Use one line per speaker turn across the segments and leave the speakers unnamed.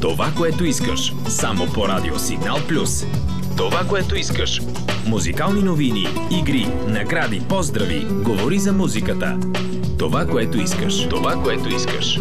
Това, което искаш. Само по Радио Сигнал Плюс. Това, което искаш. Музикални новини, игри, награди, поздрави. Говори за музиката. Това, което искаш. Това, което искаш.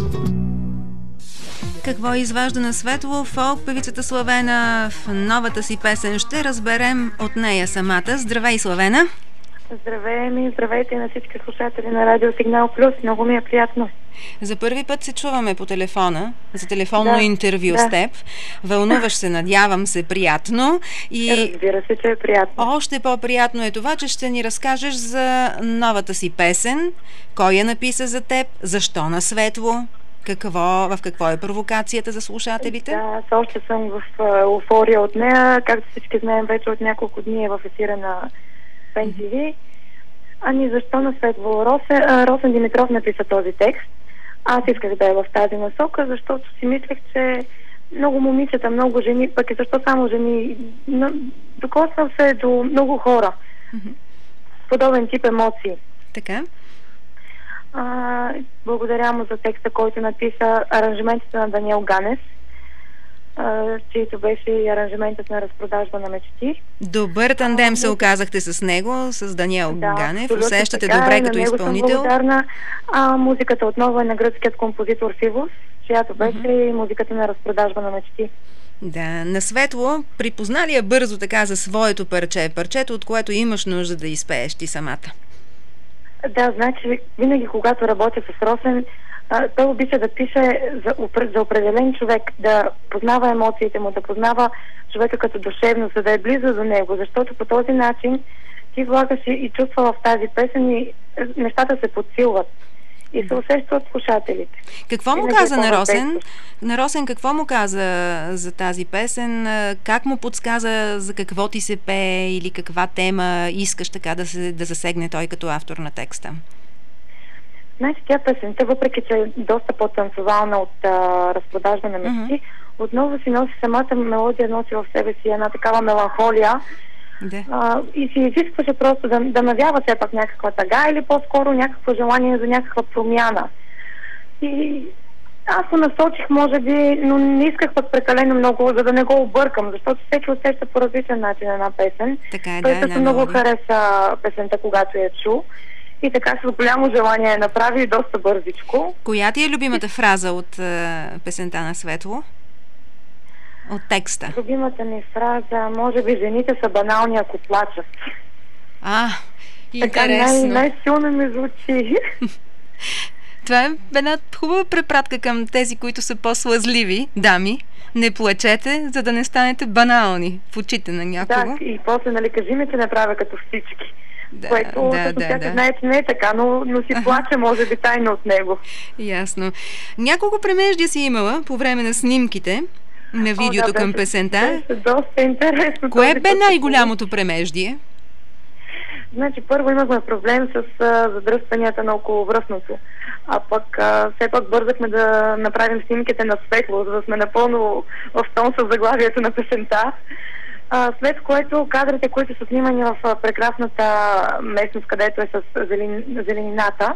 Какво изважда на светло фолк певицата Славена в новата си песен? Ще разберем от нея самата. Здравей, Славена!
Здравейте на всички слушатели на Радио Сигнал Плюс. Много ми е приятно.
За първи път се чуваме по телефона, за телефонно интервю с теб. Вълнуваш се, надявам се, приятно.
И разбира се, че е приятно.
Още по-приятно е това, че ще ни разкажеш за новата си песен. Кой я написа за теб? Защо на светло? В какво е провокацията за слушателите?
Да, аз още съм в еуфория от нея. Както всички знаем, вече от няколко дни е в ефира на Пен ТВ. Ами защо на светло? Росен Димитров написа този текст. Аз исках да е в тази насока, защото си мислех, че много момичета, много жени, пък и защо само жени, докосвам се до много хора. Подобен тип емоции.
Така.
Благодаря му за текста, който написа, аранжиментите на Даниел Ганев, чието беше и аранжиментът на Разпродажба на мечти.
Добър тандем се оказахте с него, с Даниел Ганев. Усещате добре като изпълнител.
Благодарна. Музиката отново е на гръцкият композитор Фивос, чиято беше и музиката на Разпродажба на мечти.
Да, на светло припозна ли я бързо така за своето парче? Парчето, от което имаш нужда да изпееш ти самата?
Да, значи винаги когато работя с Росен, той обича да пише за определен човек, да познава емоциите му, да познава човека като душевно, за да е близо до него, защото по този начин ти влагаш и чувства в тази песен и нещата се подсилват и се усеща от слушателите.
Какво му каза на Росен? На Росен какво му каза за тази песен? Как му подсказа за какво ти се пее или каква тема искаш така да засегне той като автор на текста?
Значи тя песента, въпреки че е доста по-танцовална от Разпродажба на мечти, отново си носи самата мелодия, носи в себе си една такава меланхолия. И си изискваше просто да навява все пак някаква тъга или по-скоро някакво желание за някаква промяна. И аз го насочих, може би, но не исках пък прекалено много, за да не го объркам, защото всеки усеща по различен начин една песен. Той също много хареса песента, когато я чу. И така с голямо желание я направи доста бързичко.
Коя ти е любимата фраза от песента на светло? От текста.
Любимата ми фраза, може би жените са банални, ако плачат.
Интересно.
Така най-силно ми звучи.
Това е една хубава препратка към тези, които са по-слъзливи дами. Не плачете, за да не станете банални в очите на някого.
Да, и после, кажи ми, че не правя като всички. Което всяка знае, че не е така, но си плаче, може би, тайно от него.
Ясно. Няколко премеждия си имала по време на снимките на видеото към песента.
Доста интересно.
Кое бе най-голямото премеждие?
Значи, първо имахме проблем с задръстванията на околовръстното. А пък все пак бързахме да направим снимките на светло, за да сме напълно в тон с заглавието на песента. След което кадрите, които са снимани в прекрасната местност, където е с зеленината,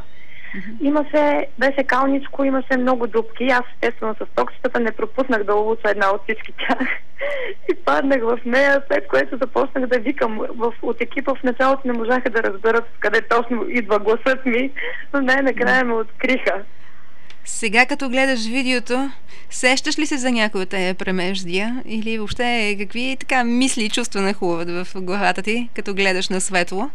беше калничко, имаше много дупки. Аз естествено с токчетата не пропуснах да улуча една от всички тях. И паднах в нея, след което започнах да викам. От екипа в началото не можаха да разберат къде точно идва гласът ми, но най-накрая ме откриха.
Сега като гледаш видеото, сещаш ли се за някои от тези премеждия? Или въобще какви така мисли и чувства нахлуват в главата ти, като гледаш на светло?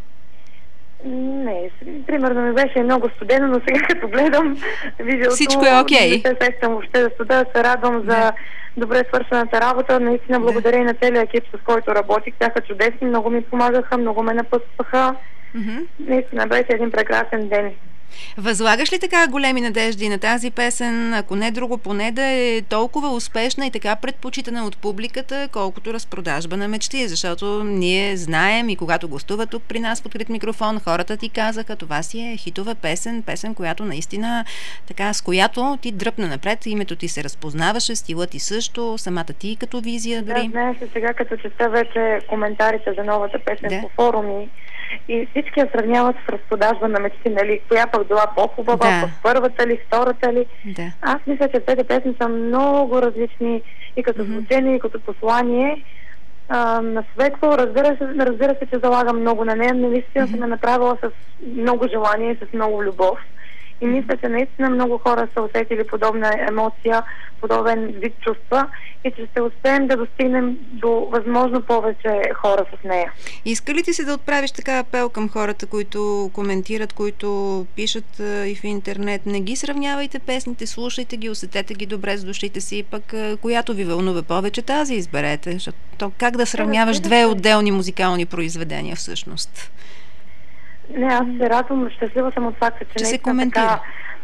Не, примерно ми беше много студено, но сега като гледам видеото...
Всичко е окей.
Не се сещам въобще за студа, се радвам за добре свършената работа. Наистина благодаря и на целия екип, с който работих. Бяха чудесни, много ми помагаха, много ме напътстваха. Наистина беше един прекрасен ден.
Възлагаш ли така големи надежди на тази песен, ако не друго, поне да е толкова успешна и така предпочитана от публиката, колкото Разпродажба на мечти? Защото ние знаем и когато гостува тук при нас в открит микрофон, хората ти казаха, това си е хитова песен, която наистина така, с която ти дръпна напред, името ти се разпознаваше, стилът ти също, самата ти като визия дори.
Да, знаеш, сега като чета вече коментарите за новата песен по форуми И всички я сравняват с разпродажба на мечти, нали? Коя пък била по-хубава,
Да.
пък първата ли, втората ли.
Да.
Аз мисля, че тези песни са много различни и като звучение, и като послание. На Светло, разбира се, че залагам много на нея, но наистина съм я направила с много желание и с много любов. И мисля, че наистина много хора са усетили подобна емоция, подобен вид чувства и че ще успеем да достигнем до възможно повече хора с нея.
Иска ли ти се да отправиш така апел към хората, които коментират, които пишат и в интернет? Не ги сравнявайте песните, слушайте ги, усетете ги добре с душите си, пък която ви вълнува повече, тази изберете. Защото как да сравняваш две отделни музикални произведения всъщност?
Не, аз се радвам, щастлива съм от факта, че
се коментира.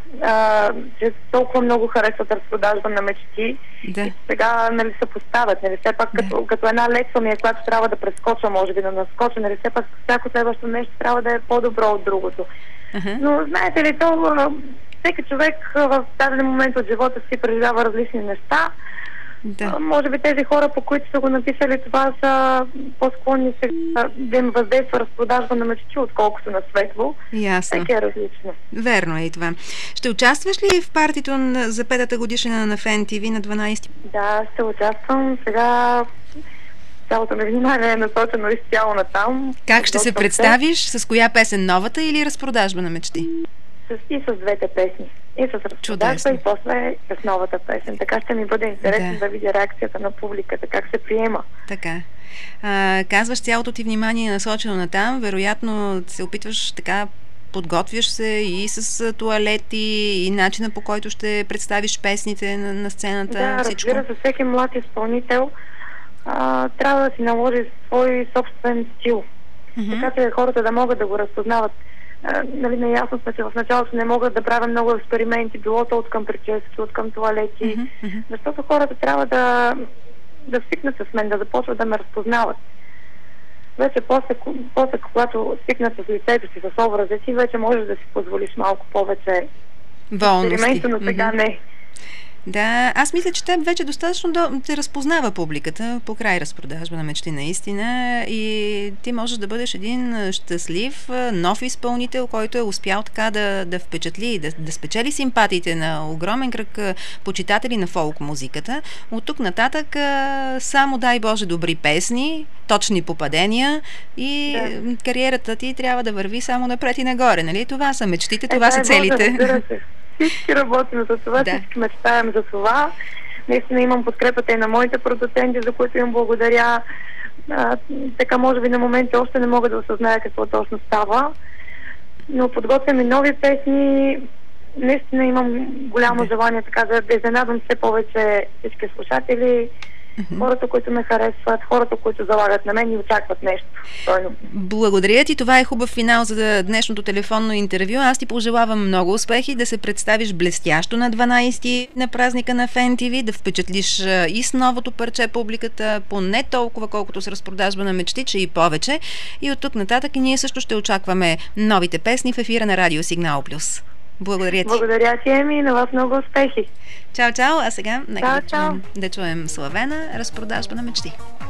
че толкова много харесват разпродажба на мечти.
Да.
И сега, нали, се поставят, нали, все пак като една летва ми е, която трябва да прескоча, може би да наскоча, нали, все пак всяко следващо нещо трябва да е по-добро от другото. Но, знаете ли, всеки човек в даден момент от живота си преживява различни неща.
Да.
Може би тези хора, по които са го написали, това са по-склонни да им въздейства разпродажба на мечти, отколкото на Светло.
Ясно.
Всеки е различно.
Верно е и това. Ще участваш ли в партито за 5-та годишнина на Фен ТВ на 12?
Да, ще участвам. Сега цялото ми внимание е насочено изцяло на там.
Как ще се представиш? С коя песен? Новата или разпродажба на мечти?
И с двете песни. И с разпродажба,
Чудесно.
и после с новата песен. Така ще ми бъде интересно да видя реакцията на публиката, как се приема.
Така. Казваш, цялото ти внимание е насочено на там. Вероятно се опитваш така, подготвяш се и с туалети, и начина, по който ще представиш песните на сцената.
Да,
всичко.
разбира се, всеки млад изпълнител трябва да си наложи свой собствен стил. Така че хората да могат да го разпознават. Нали, наясно сме, че в началото не могат да правят много експерименти, било то от към прически, от към туалети, защото хората трябва да свикнат с мен, да започват да ме разпознават. Вече после когато свикнат с лицето си, с образа си, вече можеш да си позволиш малко повече експерименти, но сега не.
Да, аз мисля, че теб вече достатъчно да те разпознава публиката по край разпродажба на мечти наистина и ти можеш да бъдеш един щастлив, нов изпълнител, който е успял така да впечатли, да спечели симпатиите на огромен кръг почитатели на фолк музиката. От тук нататък само дай Боже добри песни, точни попадения и кариерата ти трябва да върви само напред и нагоре, нали? Това са мечтите, това са целите.
Всички работим за това, всички мечтаем за това. Наистина имам подкрепата и на моите продуценти, за които им благодаря. Така може би на моменти още не мога да осъзная какво точно става. Но подготвям и нови песни. Наистина имам голямо желание така да изненадам все повече всички слушатели. Хората, които ме харесват, хората, които залагат на мен и очакват нещо стойно.
Благодаря ти. Това е хубав финал за днешното телефонно интервю. Аз ти пожелавам много успехи, да се представиш блестящо на 12 на празника на Фен ТВ, да впечатлиш и с новото парче публиката, поне толкова, колкото с разпродажба на мечти, че и повече. И от тук нататък ние също ще очакваме новите песни в ефира на Радио Сигнал Плюс. Благодаря ти.
Благодаря ти, Еми, и на вас много успехи.
Чао, чао. А сега нека
да чуем
Славена, разпродажба на мечти.